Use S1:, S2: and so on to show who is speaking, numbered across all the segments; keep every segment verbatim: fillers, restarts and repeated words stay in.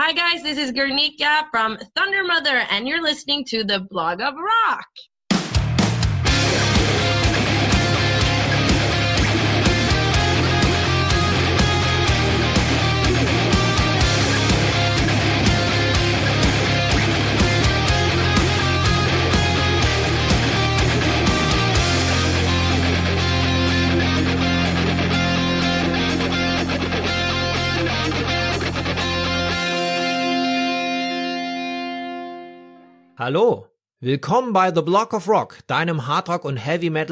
S1: Hi guys, this is Guernica from Thunder Mother, and you're listening to the Blog of Rock.
S2: Hallo, willkommen bei The Blog of Rock, deinem Hardrock- und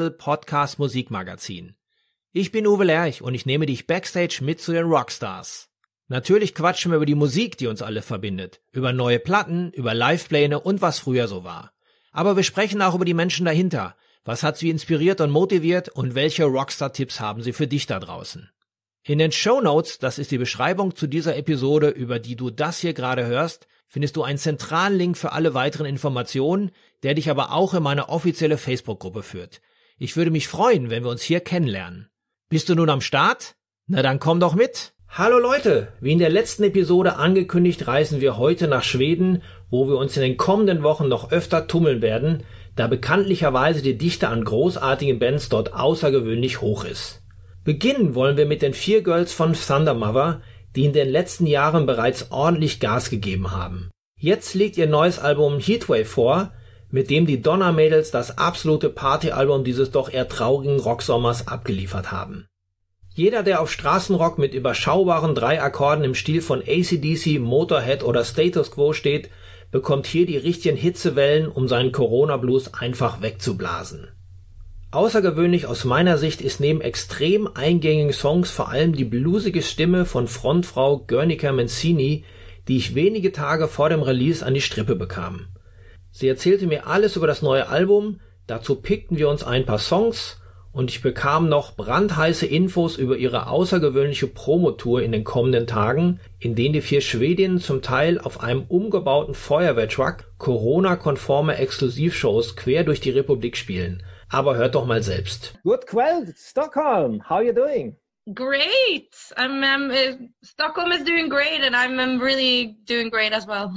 S2: Heavy-Metal-Podcast-Musikmagazin. Ich bin Uwe Lerch und ich nehme dich backstage mit zu den Rockstars. Natürlich quatschen wir über die Musik, die uns alle verbindet, über neue Platten, über Livepläne und was früher so war. Aber wir sprechen auch über die Menschen dahinter. Was hat sie inspiriert und motiviert und welche Rockstar-Tipps haben sie für dich da draußen? In den Shownotes, das ist die Beschreibung zu dieser Episode, über die du das hier gerade hörst, findest du einen zentralen Link für alle weiteren Informationen, der dich aber auch in meine offizielle Facebook-Gruppe führt. Ich würde mich freuen, wenn wir uns hier kennenlernen. Bist du nun am Start? Na dann komm doch mit! Hallo Leute, wie in der letzten Episode angekündigt, reisen wir heute nach Schweden, wo wir uns in den kommenden Wochen noch öfter tummeln werden, da bekanntlicherweise die Dichte an großartigen Bands dort außergewöhnlich hoch ist. Beginnen wollen wir mit den vier Girls von Thunder Mother, die in den letzten Jahren bereits ordentlich Gas gegeben haben. Jetzt liegt ihr neues Album Heatwave vor, mit dem die Donner-Mädels das absolute Partyalbum dieses doch eher traurigen Rocksommers abgeliefert haben. Jeder, der auf Straßenrock mit überschaubaren drei Akkorden im Stil von A C D C, Motorhead oder Status Quo steht, bekommt hier die richtigen Hitzewellen, um seinen Corona-Blues einfach wegzublasen. Außergewöhnlich aus meiner Sicht ist neben extrem eingängigen Songs vor allem die bluesige Stimme von Frontfrau Guernica Mancini, die ich wenige Tage vor dem Release an die Strippe bekam. Sie erzählte mir alles über das neue Album, dazu pickten wir uns ein paar Songs und ich bekam noch brandheiße Infos über ihre außergewöhnliche Promotour in den kommenden Tagen, in denen die vier Schwedinnen zum Teil auf einem umgebauten Feuerwehrtruck Corona-konforme Exklusivshows quer durch die Republik spielen. Aber hört doch mal selbst.
S3: Good kväll, Stockholm. How are you doing?
S1: Great. I'm um, uh, Stockholm is doing great, and I'm um, really doing great as well.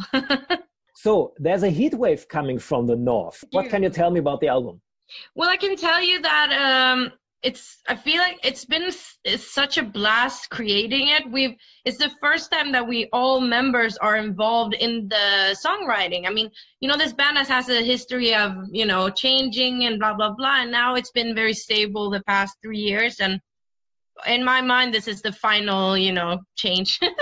S3: So there's a heat wave coming from the north. What can you tell me about the album?
S1: Well, I can tell you that um, it's. I feel like it's been it's such a blast creating it. We've. It's the first time that we all members are involved in the songwriting. I mean, you know, this band has, has a history of, you know, changing and blah, blah, blah. And now it's been very stable the past three years. And in my mind, this is the final, you know, change. uh,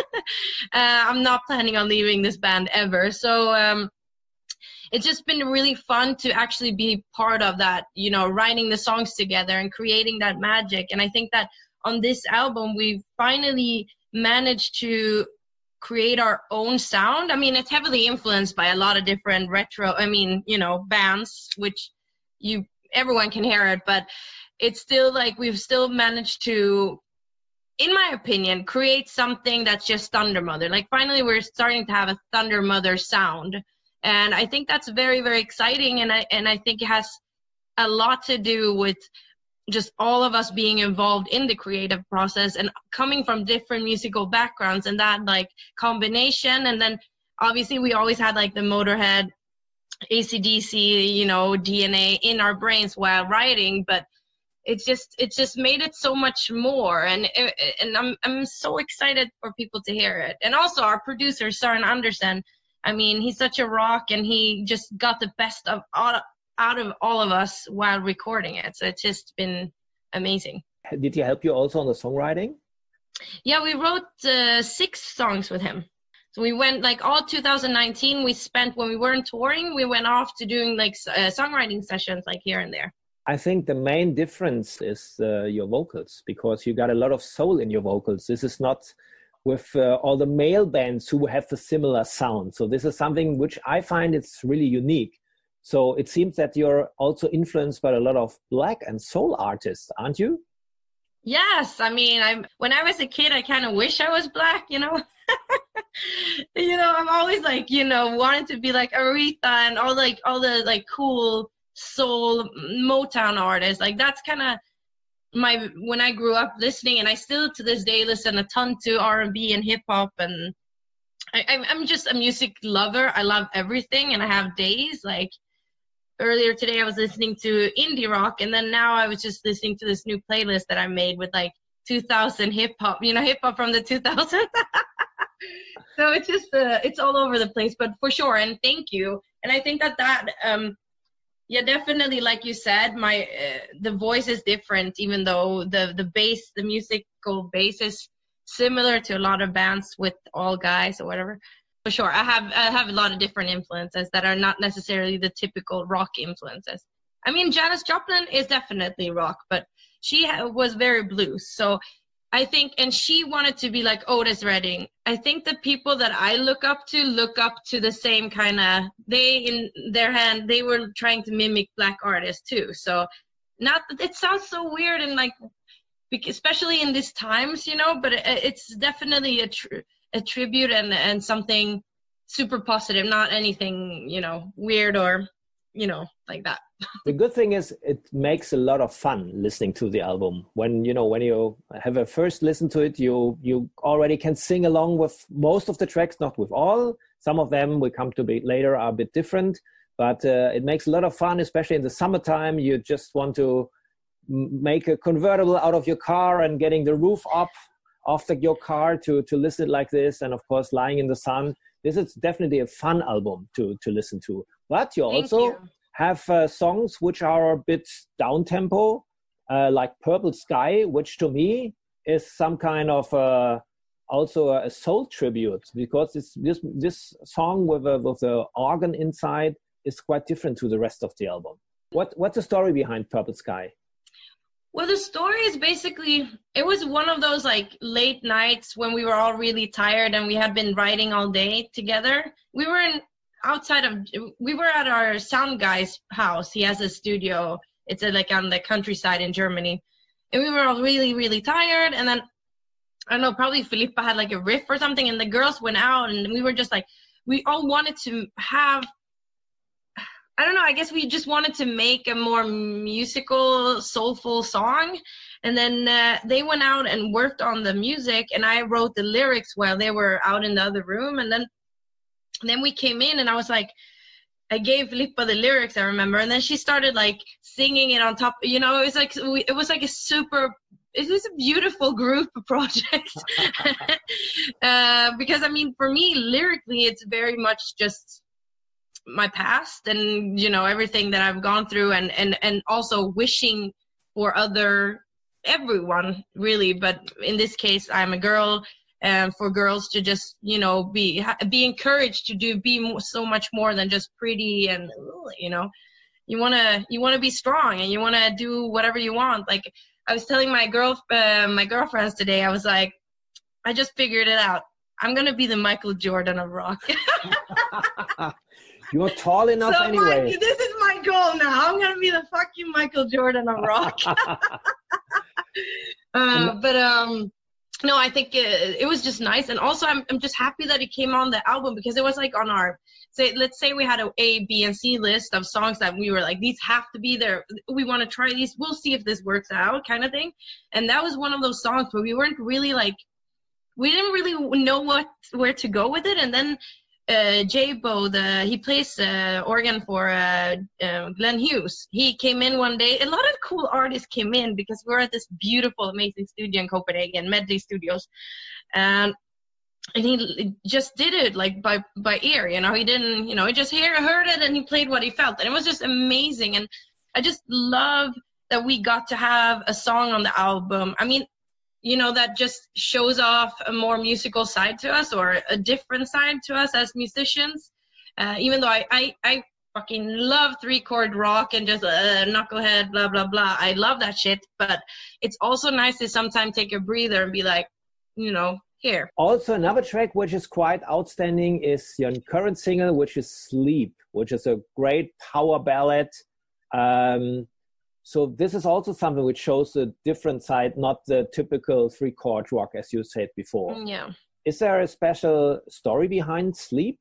S1: I'm not planning on leaving this band ever. So um, it's just been really fun to actually be part of that, you know, writing the songs together and creating that magic. And I think that on this album, we've finally managed to create our own sound. I mean, it's heavily influenced by a lot of different retro, I mean, you know, bands, which you everyone can hear it, but it's still like we've still managed to, in my opinion, create something that's just Thunder Mother. Like finally we're starting to have a Thunder Mother sound. And I think that's very, very exciting. And I and I think it has a lot to do with just all of us being involved in the creative process and coming from different musical backgrounds, and that like combination. And then obviously we always had like the Motorhead, A C D C, you know, D N A in our brains while writing, but it's just it's just made it so much more. And and I'm I'm so excited for people to hear it. And also our producer Søren Andersen, I mean, he's such a rock, and he just got the best of all out of all of us while recording it. So it's just been amazing.
S3: Did he help you also on the songwriting?
S1: Yeah, we wrote uh, six songs with him. So we went like all two thousand nineteen, we spent when we weren't touring, we went off to doing like uh, songwriting sessions like here and there.
S3: I think the main difference is uh, your vocals, because you got a lot of soul in your vocals. This is not with uh, all the male bands who have a similar sound. So this is something which I find it's really unique. So it seems that you're also influenced by a lot of black and soul artists, aren't you?
S1: Yes, I mean, I'm. When I was a kid, I kind of wish I was black, you know. You know, I'm always like, you know, wanting to be like Aretha and all like all the like cool soul Motown artists. Like that's kind of my when I grew up listening, and I still to this day listen a ton to R and B and hip hop and I, I'm I'm just a music lover. I love everything, and I have days like earlier today I was listening to indie rock, and then now I was just listening to this new playlist that I made with like two thousand hip hop, you know, hip hop from the two thousands. So it's just uh, it's all over the place, but for sure. And thank you. And I think that that um yeah, definitely, like you said, my uh, the voice is different, even though the the bass, the musical bass is similar to a lot of bands with all guys or whatever. For sure, I have I have a lot of different influences that are not necessarily the typical rock influences. I mean, Janis Joplin is definitely rock, but she ha- was very blues. So I think, and she wanted to be like Otis Redding. I think the people that I look up to look up to the same kind of, they in their hand, they were trying to mimic black artists too. So not, it sounds so weird and like, especially in these times, you know, but it, it's definitely a, tr- a tribute and, and something super positive, not anything, you know, weird or, you know, like that.
S3: The good thing is it makes a lot of fun listening to the album. When, you know, when you have a first listen to it, you you already can sing along with most of the tracks, not with all. Some of them we come to be later are a bit different, but uh, it makes a lot of fun, especially in the summertime. You just want to make a convertible out of your car and getting the roof up off the, your car to, to listen like this. And of course, lying in the sun. This is definitely a fun album to, to listen to. But you
S1: Thank
S3: also...
S1: you.
S3: have uh, songs which are a bit down-tempo, uh, like Purple Sky, which to me is some kind of uh, also a soul tribute, because it's, this this song with a, with the organ inside is quite different to the rest of the album. What What's the story behind Purple Sky?
S1: Well, the story is basically, it was one of those like late nights when we were all really tired and we had been writing all day together. We were in outside of, we were at our sound guy's house. He has a studio. It's a, like on the countryside in Germany. And we were all really, really tired. And then, I don't know, probably Filippa had like a riff or something. And the girls went out and we were just like, we all wanted to have, I don't know, I guess we just wanted to make a more musical, soulful song. And then uh, they went out and worked on the music. And I wrote the lyrics while they were out in the other room. And then And then we came in and I was like, I gave Filippa the lyrics, I remember. And then she started like singing it on top. You know, it was like, we, it was like a super, it was a beautiful group project. uh, because I mean, for me, lyrically, it's very much just my past and, you know, everything that I've gone through and, and, and also wishing for other, everyone really. But in this case, I'm a girl. And for girls to just, you know, be be encouraged to do be more, so much more than just pretty and, you know, you wanna you wanna be strong and you wanna do whatever you want. Like I was telling my girl uh, my girlfriends today, I was like, I just figured it out. I'm gonna be the Michael Jordan of rock.
S3: You're tall enough
S1: so
S3: anyway.
S1: My, this is my goal now. I'm gonna be the fucking Michael Jordan of rock. uh, but um. No, I think it, it was just nice. And also, I'm I'm just happy that it came on the album because it was like on our, say, let's say we had a A, B, and C list of songs that we were like, these have to be there. We want to try these. We'll see if this works out kind of thing. And that was one of those songs where we weren't really like, we didn't really know what where to go with it. And then uh, J-Bo, the, he plays uh, organ for uh, uh, Glenn Hughes. He came in one day. A lot of cool artists came in because we were at this beautiful, amazing studio in Copenhagen, Medley Studios. Um, and he just did it like by, by ear, you know, he didn't, you know, he just hear, heard it and he played what he felt. And it was just amazing. And I just love that we got to have a song on the album. I mean, you know, that just shows off a more musical side to us or a different side to us as musicians. Uh, even though I, I, I fucking love three chord rock and just uh, knucklehead, blah, blah, blah. I love that shit. But it's also nice to sometimes take a breather and be like, you know, here.
S3: Also, another track which is quite outstanding is your current single, which is Sleep, which is a great power ballad. Um, So this is also something which shows a different side, not the typical three-chord rock, as you said before.
S1: Yeah.
S3: Is there a special story behind Sleep?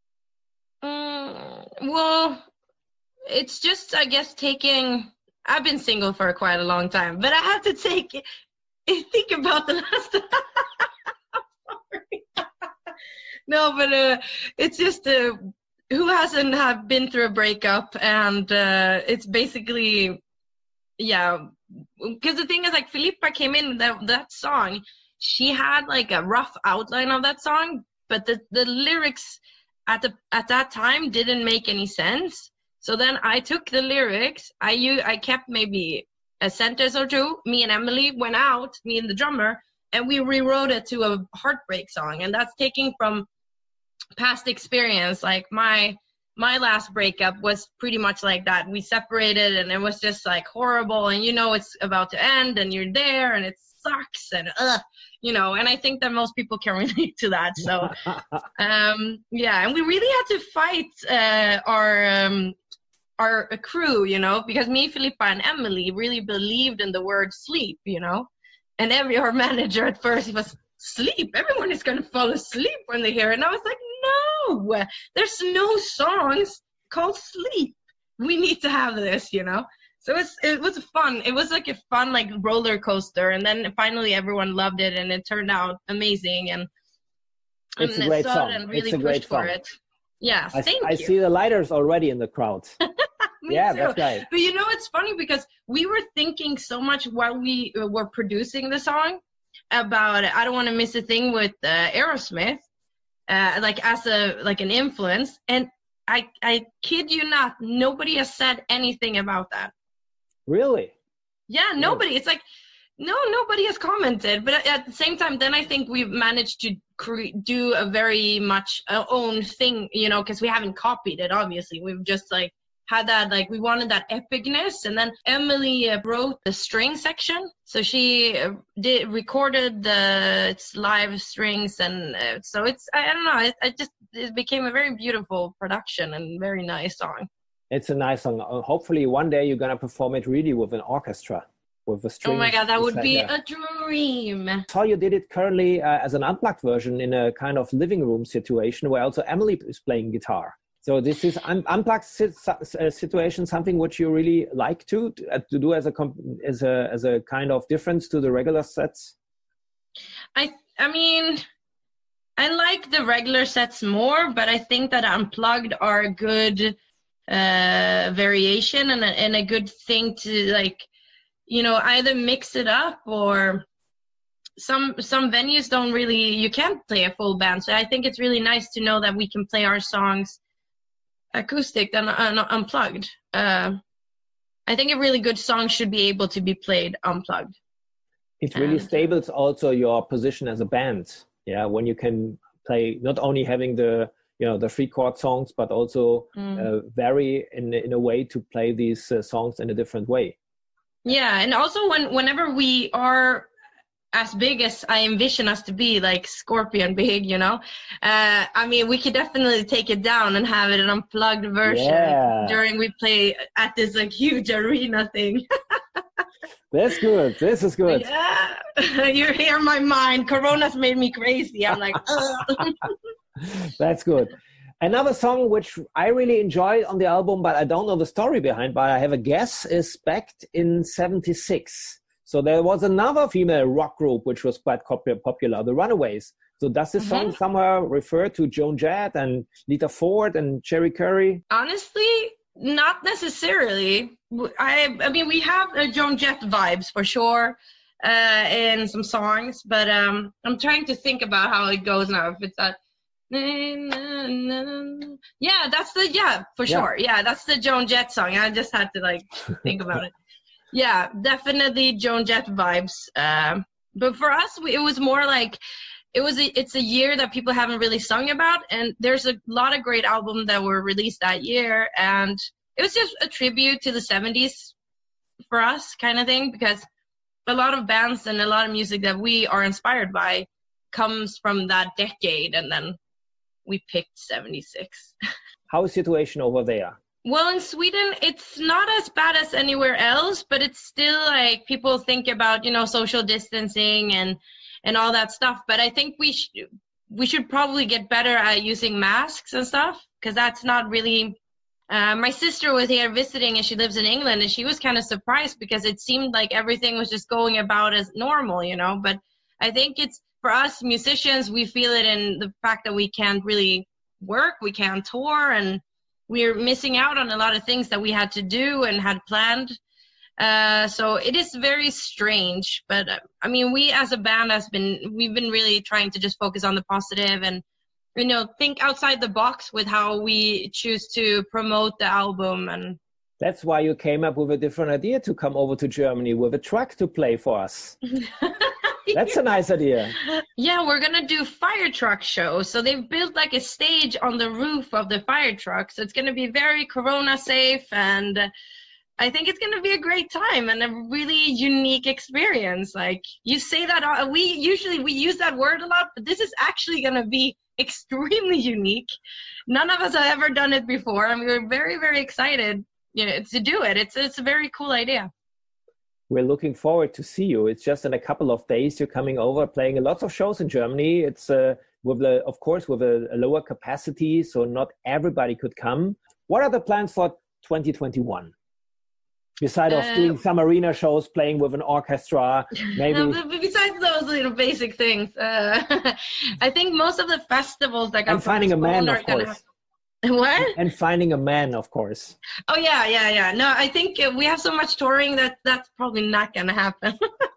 S1: Um, well, it's just, I guess, taking... I've been single for quite a long time, but I have to take... Think about the last... No, but uh, it's just uh, who hasn't have been through a breakup, and uh, it's basically, yeah. Because the thing is, like, Filippa came in that that song. She had like a rough outline of that song, but the the lyrics at the at that time didn't make any sense. So then I took the lyrics. I u- I kept maybe a sentence or two. Me and Emily went out, me and the drummer, and we rewrote it to a heartbreak song. And that's taking from past experience. Like my my last breakup was pretty much like that. We separated and it was just like horrible, and you know it's about to end and you're there and it sucks and ugh, you know, and I think that most people can relate to that. So um yeah, and we really had to fight uh our um our crew, you know, because me, Filippa, and Emily really believed in the word sleep, you know, and every our manager at first, he was, sleep, everyone is going to fall asleep when they hear it. And I was like, no, there's no songs called sleep. We need to have this, you know. So it's it was fun. It was like a fun like roller coaster, and then finally everyone loved it, and it turned out amazing. And
S3: it's
S1: and
S3: a great song.
S1: And really
S3: it's a great
S1: pushed for
S3: song.
S1: it. Yeah,
S3: I,
S1: thank
S3: I
S1: you.
S3: see the lighters already in the crowd.
S1: Me
S3: yeah,
S1: too.
S3: that's right.
S1: But you know, it's funny because we were thinking so much while we were producing the song about I Don't Want to Miss a Thing with uh, Aerosmith, uh, like as a like an influence, and I I kid you not, nobody has said anything about that.
S3: Really?
S1: Yeah, nobody. It's like, no, nobody has commented. But at the same time, then I think we've managed to cre- do a very much uh, own thing, you know, because we haven't copied it, obviously. We've just like had that, like, we wanted that epicness. And then Emily uh, wrote the string section. So she uh, did recorded the it's live strings. And uh, so it's, I, I don't know, it, it just, it became a very beautiful production and very nice song.
S3: It's a nice song. Uh, hopefully one day you're going to perform it really with an orchestra, with a string.
S1: Oh my God, that would be
S3: there.
S1: a dream.
S3: So you did it currently uh, as an unplugged version in a kind of living room situation where also Emily is playing guitar. So this is un- unplugged sit- uh, situation, something which you really like to to, uh, to do as a comp- as a as a kind of difference to the regular sets.
S1: I I mean, I like the regular sets more, but I think that unplugged are a good uh, variation and a, and a good thing to, like, you know, either mix it up, or some some venues don't really, you can't play a full band. So I think it's really nice to know that we can play our songs acoustic and uh, unplugged. Uh, I think a really good song should be able to be played unplugged.
S3: It really
S1: And,
S3: stables also your position as a band. Yeah, when you can play not only having the you know the three chord songs, but also
S1: mm.
S3: uh, vary in in a way to play these uh, songs in a different way.
S1: Yeah, and also when whenever we are as big as I envision us to be, like Scorpion big, you know, uh, I mean, we could definitely take it down and have it an unplugged version
S3: Yeah.
S1: during we play at this like huge arena thing.
S3: That's good. This is good.
S1: Yeah, you hear my mind. Corona's made me crazy. I'm like, ugh.
S3: That's good. Another song which I really enjoyed on the album, but I don't know the story behind, but I have a guess, is Backed in seventy-six. So there was another female rock group which was quite popular, the Runaways. So does this song mm-hmm. somewhere refer to Joan Jett and Lita Ford and Cherry Curry?
S1: Honestly, not necessarily. I I mean, we have uh, Joan Jett vibes for sure uh, in some songs, but um, I'm trying to think about how it goes now. If it's that, yeah, that's the yeah for
S3: yeah.
S1: sure. Yeah, that's the Joan Jett song. I just had to like think about it. Yeah, definitely Joan Jett vibes. Um, but for us, we, it was more like it was. A, it's a year that people haven't really sung about, and there's a lot of great albums that were released that year, and it was just a tribute to the seventies for us, kind of thing, because a lot of bands and a lot of music that we are inspired by comes from that decade, and then we picked seventy-six.
S3: How is the situation over there?
S1: Well, in Sweden, it's not as bad as anywhere else, but it's still like people think about, you know, social distancing and, and all that stuff. But I think we sh- we should probably get better at using masks and stuff, because that's not really. Uh, my sister was here visiting, and she lives in England, and she was kind of surprised because it seemed like everything was just going about as normal, you know. But I think it's for us musicians, we feel it in the fact that we can't really work, we can't tour, and we're missing out on a lot of things that we had to do and had planned. Uh, so it is very strange, but uh, I mean, we as a band has been, we've been really trying to just focus on the positive and, you know, think outside the box with how we choose to promote the album. And
S3: that's why you came up with a different idea to come over to Germany with a truck to play for us. That's a nice idea.
S1: Yeah, we're going to do fire truck shows. So they've built like a stage on the roof of the fire truck. So it's going to be very Corona safe, and uh, I think it's going to be a great time and a really unique experience. Like you say that, uh, we usually, we use that word a lot, but this is actually going to be extremely unique. None of us have ever done it before, and we were very, very excited, you know, to do it. It's, it's a very cool idea.
S3: We're looking forward to see you. It's just in a couple of days you're coming over, playing lots of shows in Germany. It's uh, with a, of course with a, a lower capacity, so not everybody could come. What are the plans for twenty twenty-one? Besides uh, of doing some arena shows, playing with an orchestra, maybe.
S1: Besides those little basic things, uh, I think most of the festivals that got
S3: and finding a man, of course.
S1: Have... What?
S3: And finding a man, of course.
S1: Oh, yeah, yeah, yeah. No, I think uh, we have so much touring that that's probably not going to happen.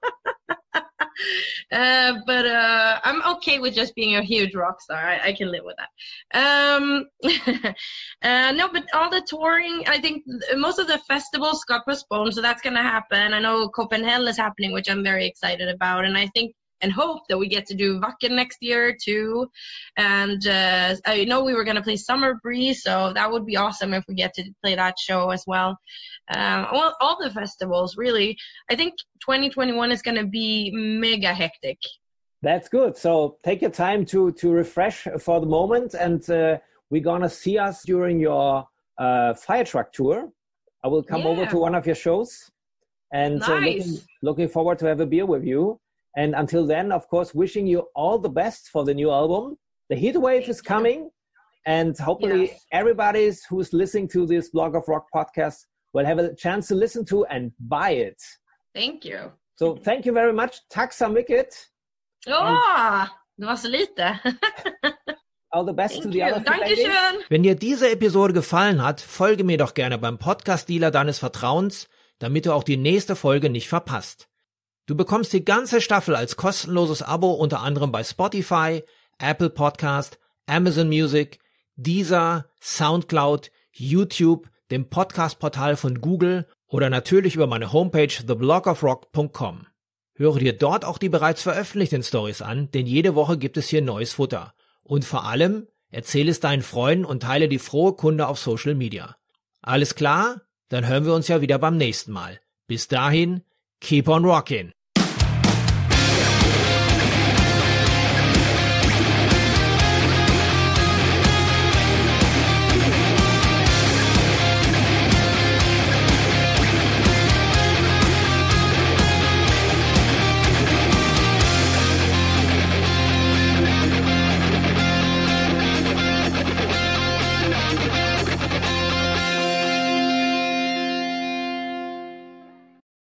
S1: uh, but uh, I'm okay with just being a huge rock star. I, I can live with that. Um, uh, no, but all the touring, I think most of the festivals got postponed, so that's going to happen. I know Copenhagen is happening, which I'm very excited about. And I think and hope that we get to do Wacken next year too. And uh, I know we were going to play Summer Breeze, so that would be awesome if we get to play that show as well. Uh, well, all the festivals, really. I think twenty twenty-one is going to be mega hectic.
S3: That's good. So take your time to, to refresh for the moment, and uh, we're going to see us during your uh, fire truck tour. I will come yeah. over to one of your shows, and
S1: nice.
S3: uh, looking, looking forward to have a beer with you. And until then, of course, wishing you all the best for the new album. The heat wave is coming, and hopefully yes. everybody who's listening to this Blog of Rock podcast will have a chance to listen to and buy it.
S1: Thank you.
S3: So thank you very much. Tack så mycket.
S1: Ja, det var så lite.
S3: All the best
S1: Thank
S3: to the
S1: you.
S3: other
S1: Dankeschön.
S2: Wenn dir diese Episode gefallen hat, folge mir doch gerne beim Podcast-Dealer deines Vertrauens, damit du auch die nächste Folge nicht verpasst. Du bekommst die ganze Staffel als kostenloses Abo unter anderem bei Spotify, Apple Podcast, Amazon Music, Deezer, Soundcloud, YouTube, dem Podcast-Portal von Google oder natürlich über meine Homepage the blog of rock dot com. Höre dir dort auch die bereits veröffentlichten Stories an, denn jede Woche gibt es hier neues Futter. Und vor allem, erzähle es deinen Freunden und teile die frohe Kunde auf Social Media. Alles klar? Dann hören wir uns ja wieder beim nächsten Mal. Bis dahin, keep on rockin'!